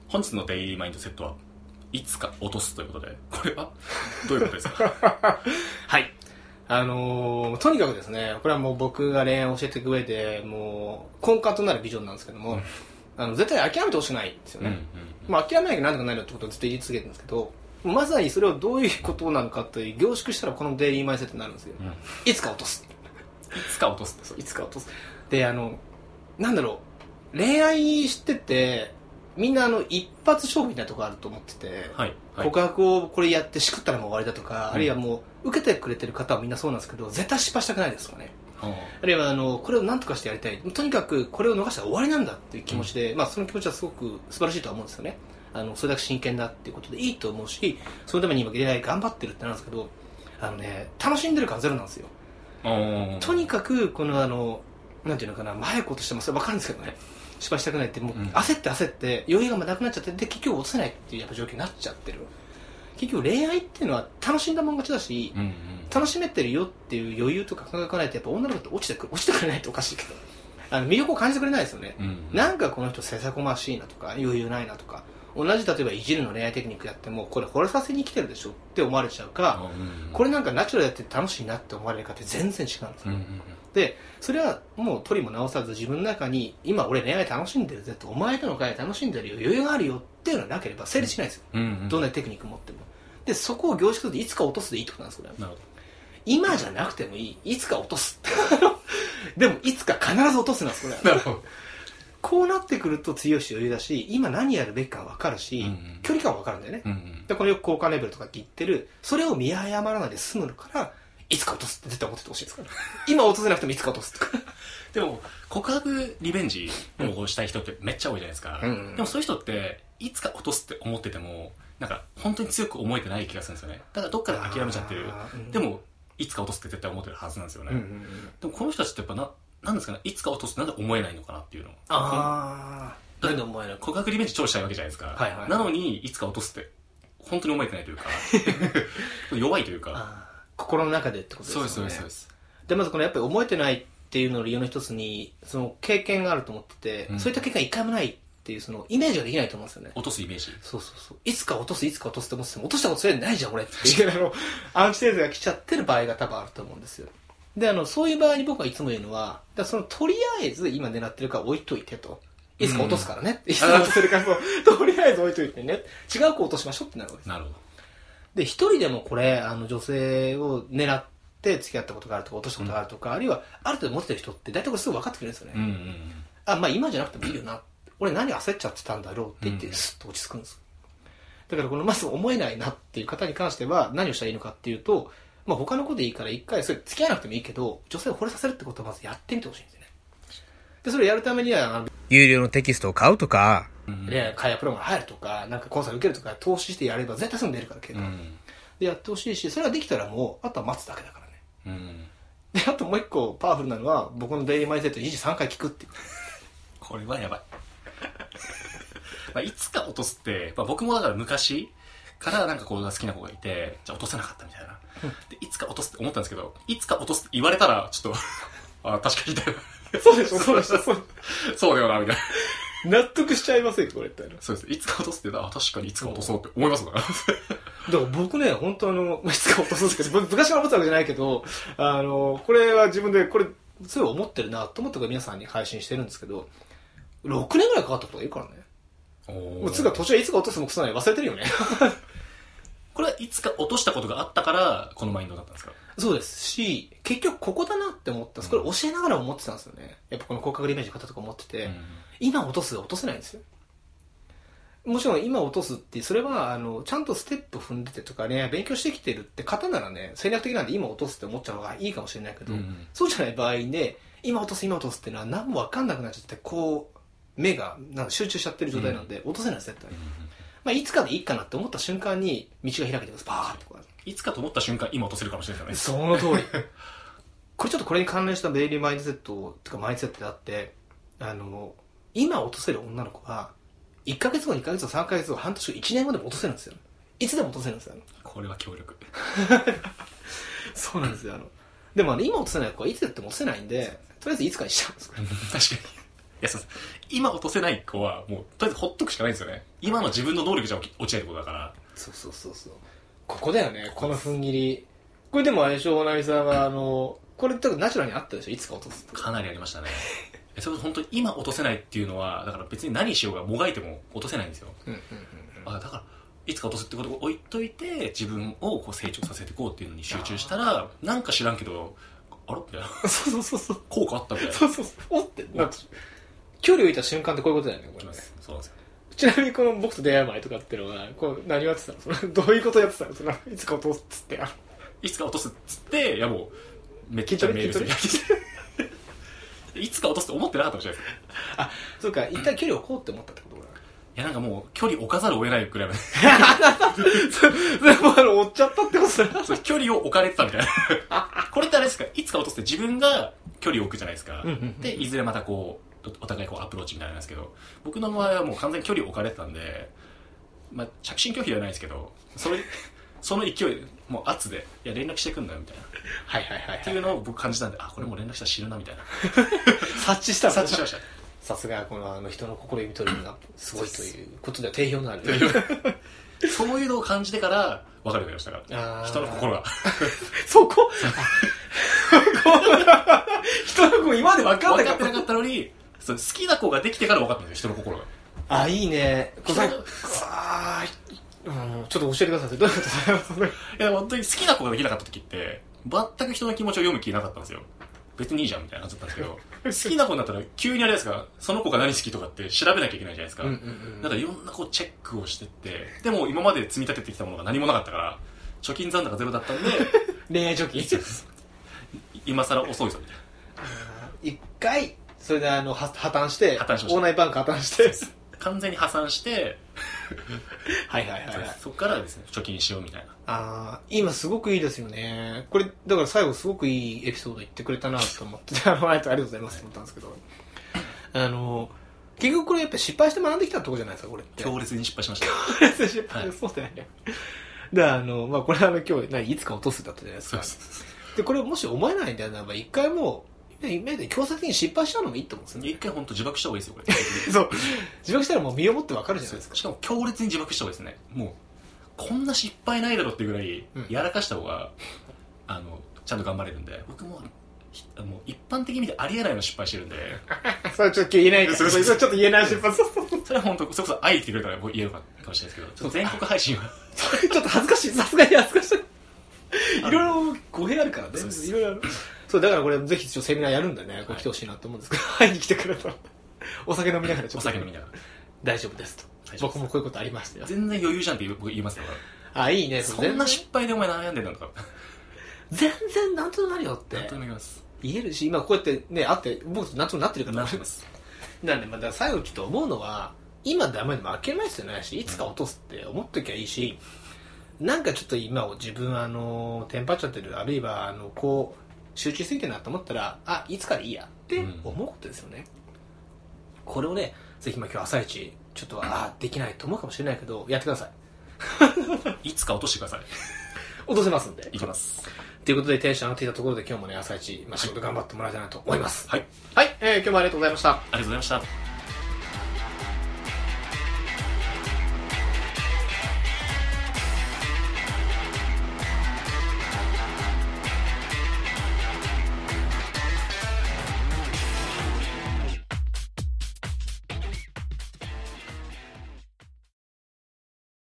本日のデイリーマインドセットはいつか落とすということで、これはどういうことですか？ はい。とにかくですね、これはもう僕が恋愛を教えていく上で、もう根幹となるビジョンなんですけども、絶対諦めてほしくないんですよね。まあ諦めなきゃなんとかなるよってことをずっと言い続けてるんですけど、まさにそれをどういうことなのかという凝縮したらこのデイリーマインドセットになるんですよ。いつか落とす。 いつか落とすってそう。 いつか落とす。で、なんだろう、恋愛してて、みんな一発勝負みたいなところあると思ってて、 はいはい、 告白をこれやってしくったらもう終わりだとか、あるいはもう受けてくれてる方はみんなそうなんですけど、絶対失敗したくないですよね。あるいはこれを何とかしてやりたい、とにかくこれを逃したら終わりなんだっていう気持ちで、まあその気持ちはすごく素晴らしいとは思うんですよね。それだけ真剣だっていうことでいいと思うし、そのために今恋愛頑張ってるってなんですけど、楽しんでる感ゼロなんですよ。とにかくこのなんていうのかな、前ことしてもそれ分かるんですけどね、失敗したくないって、もう焦って余裕がなくなっちゃって、で結局落とせないっていうやっぱ状況になっちゃってる。結局恋愛っていうのは楽しんだもん勝ちだし、楽しめてるよっていう余裕とか感覚がないとやっぱ女の子って落ちてくれないとおかしいけど、魅力を感じてくれないですよね。なんかこの人せさこましいなとか余裕ないなとか、同じ例えばいじるの恋愛テクニックやってもこれ惚れさせに来てるでしょって思われちゃうか、これなんかナチュラルやって楽しいなって思われるかって全然違うんですよ。でそれはもう取りも直さず自分の中に今俺恋愛楽しんでるぜと、お前との会楽しんでるよ、余裕があるよっていうのがなければ成立しないですよ、どんなテクニック持っても。でそこを凝縮するといつか落とすでいいってことなんです。これなるほど。今じゃなくてもいい、いつか落とすでもいつか必ず落とすなんですこれ。なるほど。こうなってくると強いし余裕だし、今何やるべきか分かるし、距離感分かるんだよね、でこれよく交換レベルとかって言ってる、それを見誤らないで済むからいつか落とすって絶対思っててほしいですから今落とせなくてもいつか落とすとかでも告白リベンジをしたい人ってめっちゃ多いじゃないですか、でもそういう人っていつか落とすって思っててもなんか本当に強く思えてない気がするんですよね。だからどっかで諦めちゃってる、でもいつか落とすって絶対思ってるはずなんですよね、でもこの人たちってやっぱなんですかね、いつか落とすってなんで思えないのかなっていうの。なんで思えないの？告白リベンジ超したいわけじゃないですか、なのにいつか落とすって本当に思えてないというか弱いというか心の中でってことですよね。 そうですそうです。 でまずこのやっぱり思えてないっていうのの理由の一つにその経験があると思ってて、そういった経験が一回もないっていうそのイメージができないと思うんですよね。 落とすイメージ。 そういつか落とすって思ってても落としたことそれないじゃん俺っていうアンチテーゼが来ちゃってる場合が多分あると思うんですよ。でそういう場合に僕はいつも言うのは、そのとりあえず今狙ってるから置いといてと、いつか落とすからね、いつか落とせるからとりあえず置いといてね、違う子落としましょうってなるわけです。 なるほど。で一人でもこれ女性を狙って付き合ったことがあるとか落としたことがあるとか、あるいはある程度持ってる人って大体これすぐ分かってくれるんですよね、まあ今じゃなくてもいいよな、俺何焦っちゃってたんだろうって言ってスッと落ち着くんです。だからこのまず思えないなっていう方に関しては何をしたらいいのかっていうと、まあ、他のことでいいから一回それ付き合わなくてもいいけど女性を惚れさせるってことをまずやってみてほしいんですよね。でそれをやるためには有料のテキストを買うとか、恋愛会話プログラム入るとか、なんかコンサル受けるとか投資してやれば絶対すぐ出るから結果、でやってほしいし、それができたらもうあとは待つだけだからね、であともう一個パワフルなのは僕のデイリーマインドセット1時3回聞くっていうこれはやばいまあいつか落とすって、まあ、僕もだから昔からなんかこう好きな子がいて、じゃあ落とせなかったみたいな、でいつか落とすって思ったんですけど、いつか落とすって言われたらちょっとあ確かにみたいなそうでしょそうだよなみたいな納得しちゃいませんこれってそうです。いつか落とすって確かにいつか落とそうって思いますもんだから僕ね本当いつか落とすんですけど昔から思ってたわけじゃないけどこれは自分でこれすごい思ってるなと思って皆さんに配信してるんですけど、6年ぐらいかかったことがいるからね。もうつが途中いつか落とすもクソなのに忘れてるよねこれはいつか落としたことがあったからこのマインドだったんですか？ そうですし、結局ここだなって思ったこれ教えながら思ってたんですよね。やっぱこの骨格リベンジの方とか思ってて、今落とすが落とせないんですよ。もちろん今落とすってそれはちゃんとステップ踏んでてとかね勉強してきてるって方ならね戦略的なんで今落とすって思っちゃう方がいいかもしれないけど、そうじゃない場合ね、今落とすっていうのは何も分かんなくなっちゃってこう目が集中しちゃってる状態なんで、落とせないです絶対、まあ、いつかでいいかなって思った瞬間に道が開けてます。パーッといつかと思った瞬間今落とせるかもしれないですよね。その通りこれちょっとこれに関連したデイリーマインドセットとかマインドセットであって、今落とせる女の子は1ヶ月後2ヶ月後3ヶ月後半年後1年後でも落とせるんですよ。いつでも落とせるんですよ。 これは強力そうなんですよ。でも今落とせない子はいつやっても落とせないんで、とりあえずいつかにしちゃうんです確かにや、そうです。今落とせない子は、もう、とりあえずほっとくしかないんですよね。今の自分の能力じゃ落ちないってことだから。 そうそうそうそう。ここだよね、この踏ん切り。これでもあれでしょ、大波さんは、これ多分ナチュラルにあったでしょ、いつか落とすって。 かなりありましたね。それ本当に今落とせないっていうのは、だから別に何しようがもがいても落とせないんですよ。だから、いつか落とすってことを置いといて、自分をこう成長させていこうっていうのに集中したら、なんか知らんけど、あらみたいな。 そうそうそう。 効果あったみたいな。 そうそうそう。おってなって。距離を置いた瞬間ってこういうことだよね、これね。 そうなんですよ。 ちなみにこの僕と出会う前とかっていうのは、こう何をやってたの？どういうことやってたの？いつか落とすっつって。 いつか落とすっつって、いやもう、めっちゃメールする。いつか落とすって思ってなかったかもしれないです。 あ、そうか、一旦距離を置こうって思ったってことだ。 いやなんかもう、距離置かざるを得ないくらいまで。 それも追っちゃったってことだ。 距離を置かれてたみたいな。これってあれですか、いつか落とすって自分が距離を置くじゃないですか。で、いずれまたこう、お互いこうアプローチみたいなんですけど、僕の場合はもう完全に距離を置かれてたんで、まあ、着信拒否ではないですけど、その勢い、もう圧で、いや連絡してくんだよみたいな。 はいはいはい。 っていうのを僕感じたんで、あ、これもう連絡したら死ぬなみたいな。 察知した。 察知しました。 さすがこの人の心読み取るのがすごいということでは定評のある。 そういうのを感じてから分かるようになりましたから。人の心が。 そこ人の心今まで分かってなかったのに、好きな子ができてから分かったんですよ、人の心が。 あ、いいね。ちょっと教えてください。どういうことだよ。 いや、本当に好きな子ができなかった時って、全く人の気持ちを読む気なかったんですよ。別にいいじゃんみたいな感じだったんですけど、好きな子になったら急にあれですか、その子が何好きとかって調べなきゃいけないじゃないですか。だからいろんなこうチェックをしてって、でも今まで積み立ててきたものが何もなかったから、貯金残高ゼロだったんで、 恋愛貯金今更遅いぞみたいな。 一回、それで破綻して、オーナーバンク破綻して、 完全に破産して、 はいはいはい、 そこからですね、貯金しようみたいな。 今すごくいいですよね。これ、だから最後すごくいいエピソード言ってくれたなと思って、ありがとうございますと思ったんですけど、結局これやっぱ失敗して学んできたところじゃないですか、これって。 強烈に失敗しました。 強烈に失敗、そうだよね。で、これ今日、いつか落とすだったじゃないですか。で、これもし思えないんであれば、一回もう、今で強制的に失敗しちゃうのもいいと思うんですよね。 一回本当自爆した方がいいですよ、これ。 そう。自爆したらもう身をもってわかるじゃないですか。 しかも強烈に自爆した方がいいですね。もう、こんな失敗ないだろっていうぐらい、やらかした方が、ちゃんと頑張れるんで、僕も、一般的に見てありえないの失敗してるんで。 それちょっと言えないから。それちょっと言えない失敗。 それは本当、それこそ愛言ってくれたら言えるかもしれないですけど、ちょっと全国配信は。 ちょっと恥ずかしい。さすがに恥ずかしい。いろいろ語弊あるからね。いろいろある。そう、だからこれぜひセミナーやるんでね、来てほしいなと思うんですけど、会いに来てくれたら、お酒飲みながらちょっと。お酒飲みながら。大丈夫ですと。僕もこういうことありましたよ。 全然余裕じゃんって僕言いますよ。 いいね。 そんな失敗でお前悩んでんだとか。 全然なんとなるよって。 なんとなります。 言えるし、今こうやってね、会って、僕となんとなってるから。 なってます。 なんで、だから最後ちょっと思うのは、今ダメでも諦めない必要ないし、いつか落とすって思っときゃいいし、なんかちょっと今を自分テンパっちゃってる、あるいはこう集中しすぎてるなと思ったら、いつかでいいやって思うことですよね。これをね、ぜひ今日朝一ちょっとできないと思うかもしれないけど、やってください。いつか落としてください。 落とせますんで。 いきます。 ということでテンション上がっていたところで今日もね、朝一仕事頑張ってもらいたいなと思います。 はい。 はい、今日もありがとうございました。 ありがとうございました。